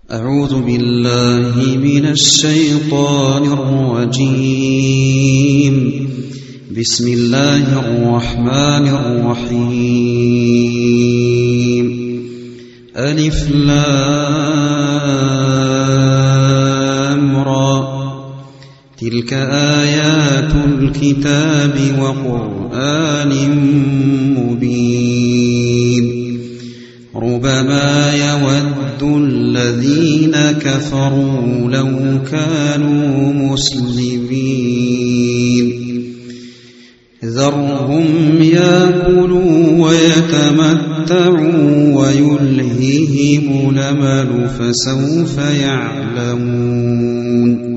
أعوذ بالله من الشيطان الرجيم. بسم الله الرحمن الرحيم. ألف لام را. تلك آيات الكتاب وقرآن مبين. ربما يود الذين كفروا لو كانوا مسلمين. ذرهم يأكلوا ويتمتعوا ويلههم الأمل فسوف يعلمون.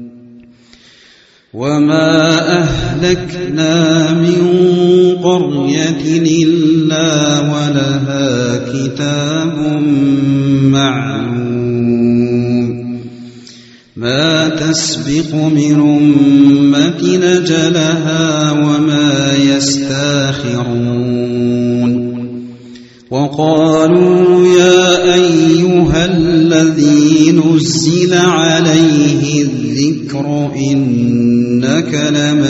وما أهلكنا من قرية إلا ولها كتاب معلوم. ما تسبق من أمة أجلها وما يستاخرون. وقالوا يا أيها الذي نزل عليه الذكر إنك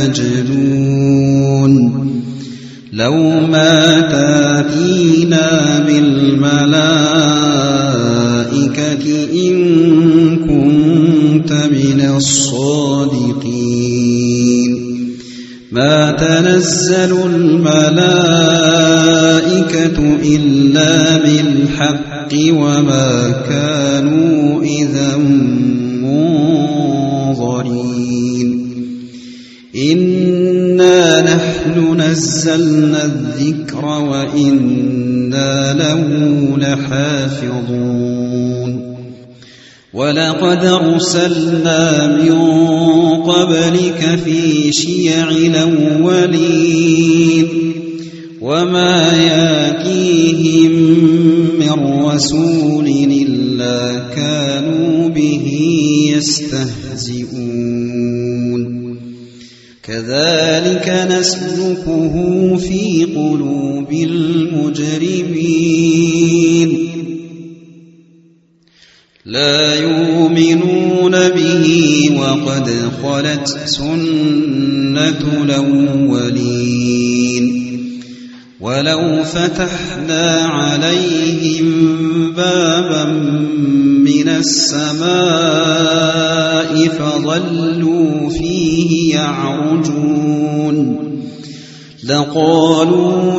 لمجنون. لو ما تأتينا بالملائكة إن كنت من الصادقين. ما تنزل الملائكة إلا بالحق وما كانوا إذا منظرين. إنا نحن نزلنا الذكر وإنا له لحافظون. ولقد أرسلنا من قبلك في شيع الأولين وما يأتيهم من رسول إلا كانوا به يستهزئون. كذلك نسلكه في قلوب المجرمين. لا يؤمنون به وقد خلت سنة الأولين. ولو فتحنا عليهم بابا من السماء فظلوا فيه يعرجون لقالوا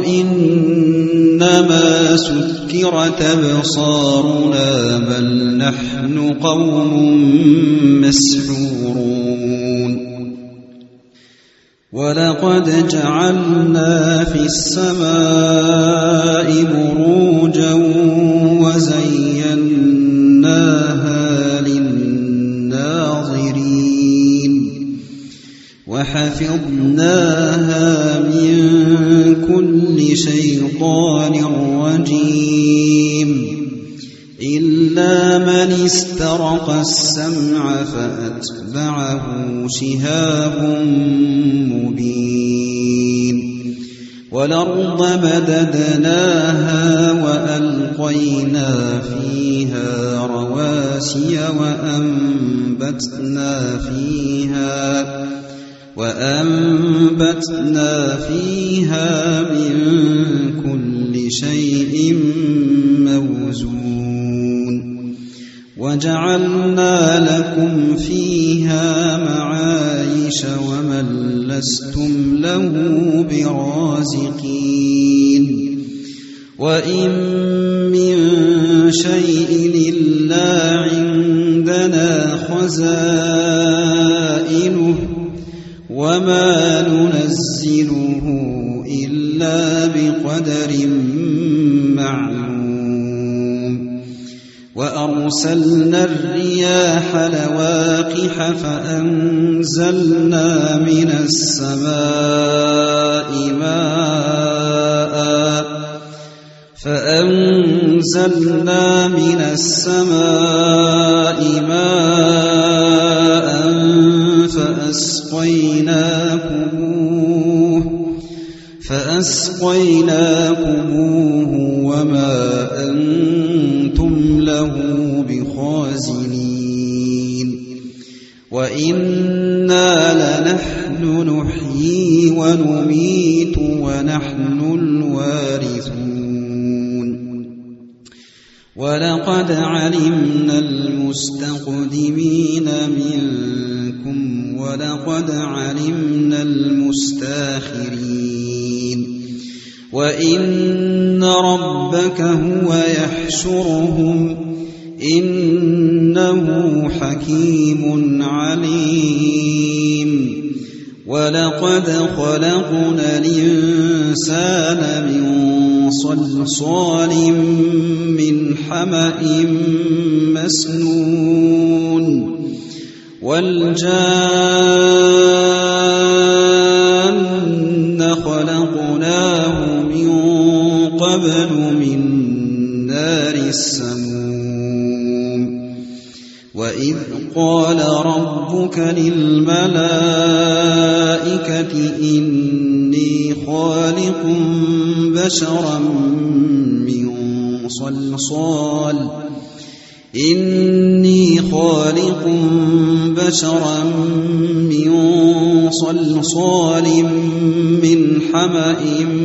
إنما سكرت أبصارنا بل نحن قوم مسحورون. ولقد جعلنا في السماء بروجا وزيناها للناظرين وحفظناها من كل شيطان رجيم إلا من استرق السمع فأتبعه شهاب مبين. والأرض مددناها وألقينا فيها رواسي وأنبتنا فيها من كل شيء موزون. وجعلنا لكم فيها معايش ومن لستم له برازقين. وإن من شيء إلا عندنا خزائنه وما ننزله إلا بقدر معلوم. وأرسلنا الرياح لواقح فأنزلنا من السماء ماء فأسقيناكموه وما أنتم له بخازنين وإنا لنحن نحيي ونميت ونحن الوارثون ولقد علمنا المستقدمين منكم ولقد علمنا المستاخرين وإن ربك هو يحشرهم إنه حكيم عليم ولقد خلقنا الإنسان من صلصال من حمأ مسنون والجان خلقناه من قبل من نار السموم وإذ قال ربك للملائكة إني خالق بشرا من صلصال من حمأ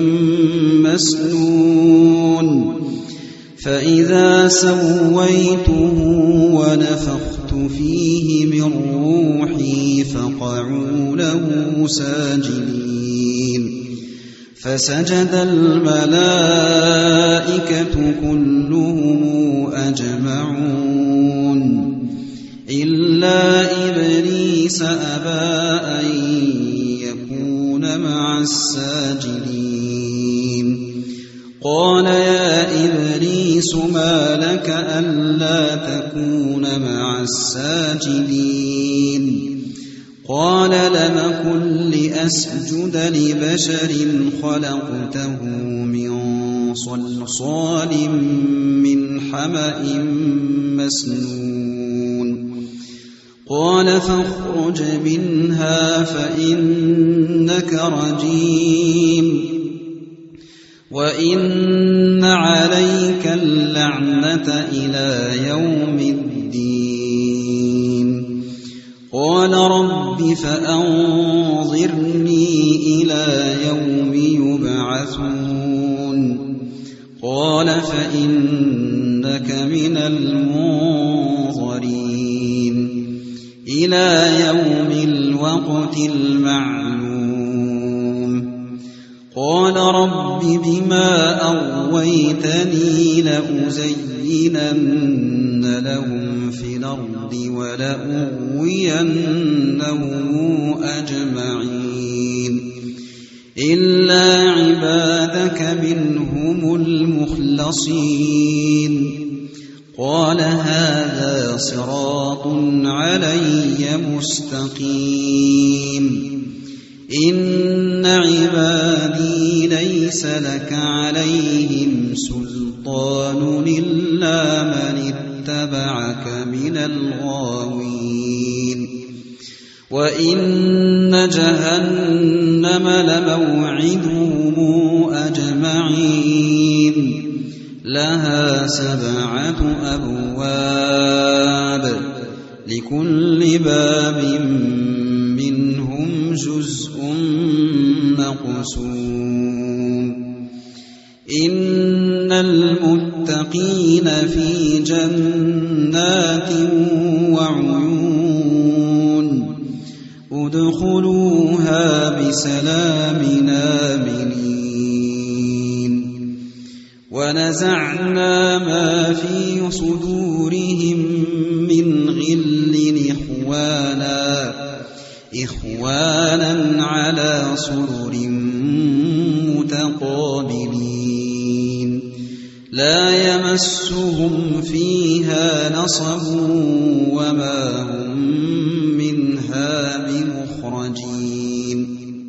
مسنون فإذا سويته ونفخت فيه من روحي فقعوا له ساجدين فسجد الملائكة كلهم أجمعون إلا إبليس أبى أن يكون مع الساجدين قال يا إبليس ما لك ألا تكون مع الساجدين قال لم أكن لأسجد لبشر خلقته من صلصال من حمأ مسنون قال فاخرج منها فإنك رجيم وإن عليك اللعنة إلى يوم الدين قال رب فأنظرني إلى يوم يبعثون قال فإنك من المنظرين إلى يوم الوقت المعلوم قال رب بما أغويتني لأزينن لهم في الأرض ولأغوينهم أجمعين إلا عبادك منهم المخلصين قال هذا صراط علي مستقيم إن عبادي ليس لك عليهم سلطان إلا من اتبعك من الغاوين وإن جهنم لموعدهم أجمعين لها 7 أبواب لكل باب منهم جزء مقسوم إن المتقين في جنات وعيون ادخلوها بسلام آمنين ونزعنا ما في صدورهم من غل إخوانا على سرر متقابلين لا يمسهم فيها نصب وما هم منها بمخرجين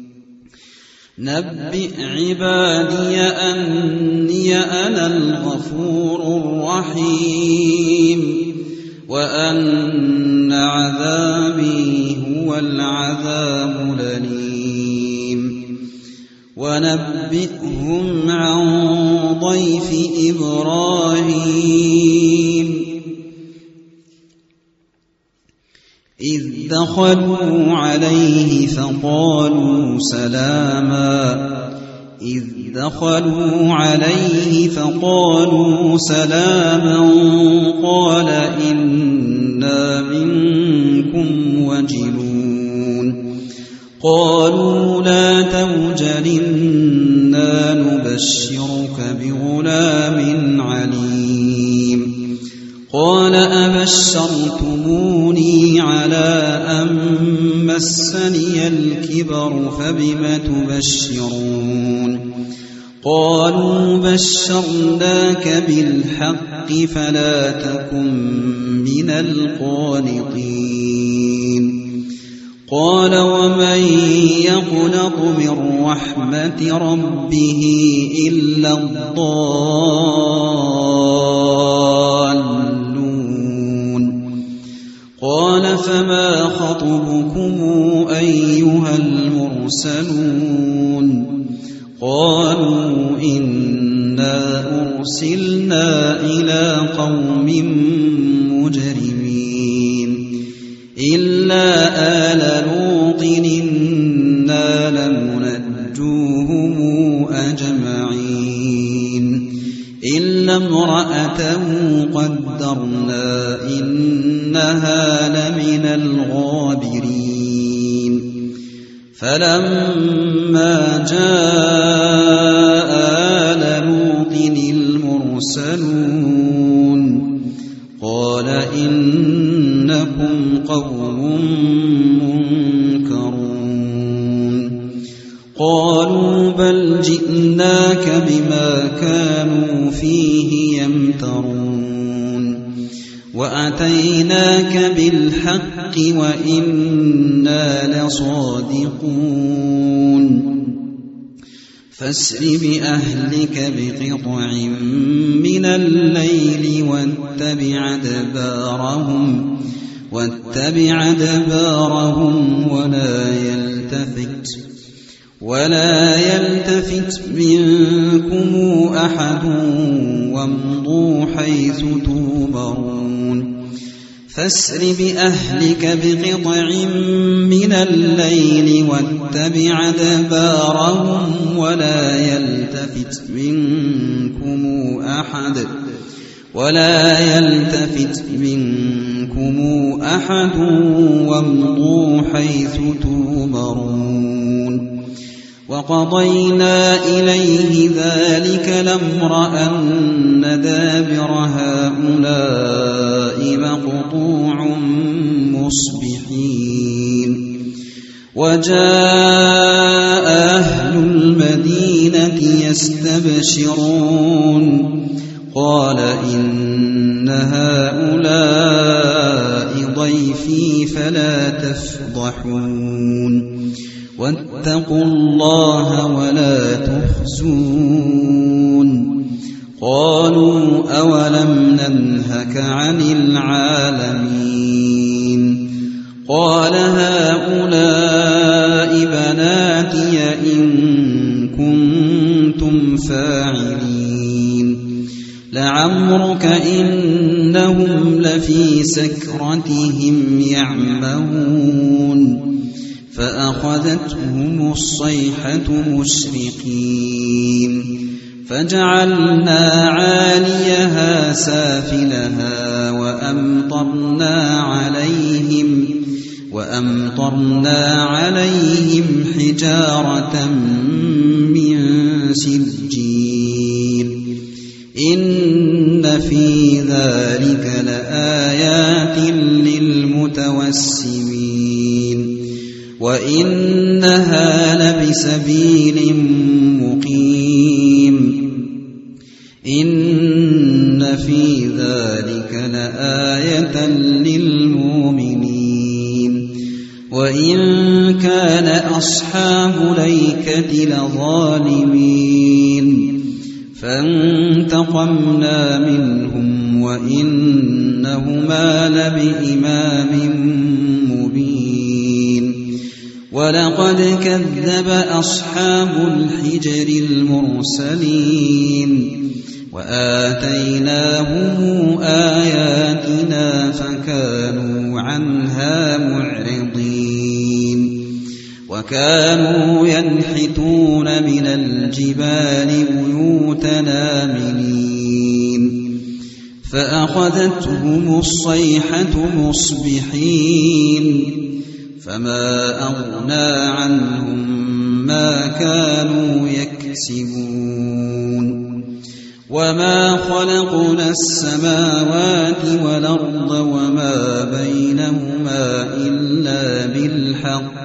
نبئ عبادي أني أنا الغفور الرحيم وأن عذابي هو العذاب الأليم ونبئهم عن ضيف إبراهيم إذ دخلوا عليه فقالوا سلاما قال إنا منكم وجلون قالوا لا توجل إنا نبشرك بغلام عليم قال أبشرتموني على أن مسني الكبر فبم تبشرون قالوا بشرناك بالحق فلا تكن من القانطين قال ومن يقنط من رحمة ربه إلا الضالون قال فما خطبكم أيها المرسلون قالوا إنا أرسلنا إلى قوم مجرمين إلا آل لوط إنا لمنجوهم أجمعين إلا امرأته قدرنا إنها لمن الغابرين فلما جاء آل لوط المرسلون قال إنكم قوم منكرون قالوا بل جئناك بما كانوا فيه يمترون وأتيناك بالحق وإنا لصادقون فاسر بأهلك بقطع من الليل واتبع أدبارهم ولا يلتفت منكم أحد وامضوا حيث توبرون فاسر بأهلك بقطع من الليل واتبع أدبارهم ولا يلتفت منكم أحد وامضوا حيث توبرون وقضينا إليه ذلك الأمر أن دابر هؤلاء مقطوع مصبحين وجاء أهل المدينة يستبشرون قال إن هؤلاء ضيفي فلا تفضحون واتقوا الله ولا تخزون قالوا أولم ننهك عن العالمين قال هؤلاء بناتي إن كنتم فاعلين لعمرك إنهم لفي سكرتهم يعمهون فأخذتهم الصيحة مشرقين فجعلنا عاليها سافلها وأمطرنا عليهم حجارة من سجيل إن في ذلك لآيات للمتوسمين وإنها لبسبيل مقيم إن في ذلك لآية للمؤمنين وإن كان أصحاب الأيكة لظالمين فانتقمنا منهم وإنهما لبإمام مبين ولقد كذب أصحاب الحجر المرسلين وآتيناهم آياتنا فكانوا عنها معرضين وكانوا ينحتون من الجبال بيوتا آمنين فأخذتهم الصيحة مصبحين فما أغنى عنهم ما كانوا يكسبون وما خلقنا السماوات والأرض وما بينهما إلا بالحق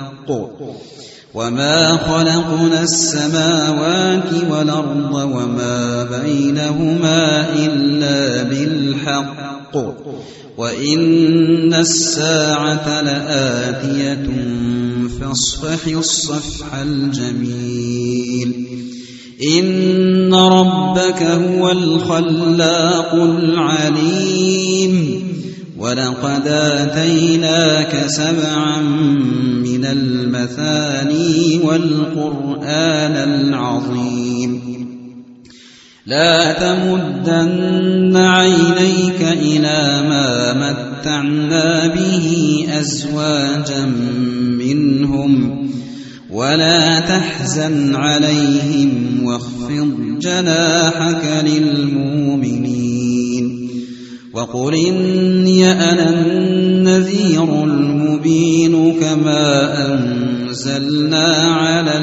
وإن الساعة لآتية فاصفح الصفح الجميل إن ربك هو الخلاق العليم ولقد آتيناك 7 من المثاني والقرآن العظيم لا تمدن عينيك إلى ما متعنا به أزواجا منهم ولا تحزن عليهم واخفض جناحك للمؤمنين وقل إني أنا النذير المبين كما أنزلنا على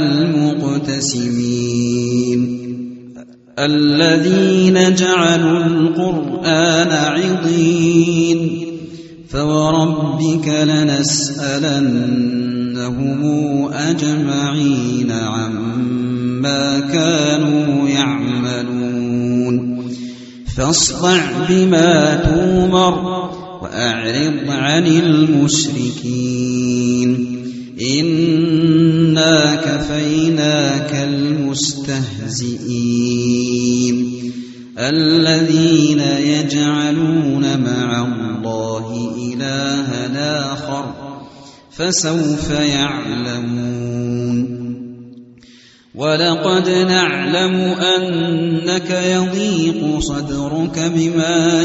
المقتسمين الذين جعلوا القرآن عضين فوربك لنسألنهم أجمعين عما كانوا يعملون فاصدع بما تؤمر وأعرض عن المشركين إنا كفيناك المستهزئين الذين يجعلون مع الله إلها آخر فسوف يعلمون ولقد نعلم أنك يضيق صدرك بما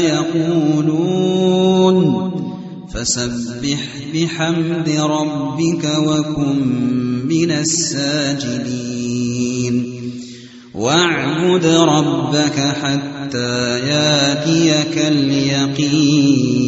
يقولون فسبح بحمد ربك وكن من الساجدين واعبد ربك حتى ياتيك اليقين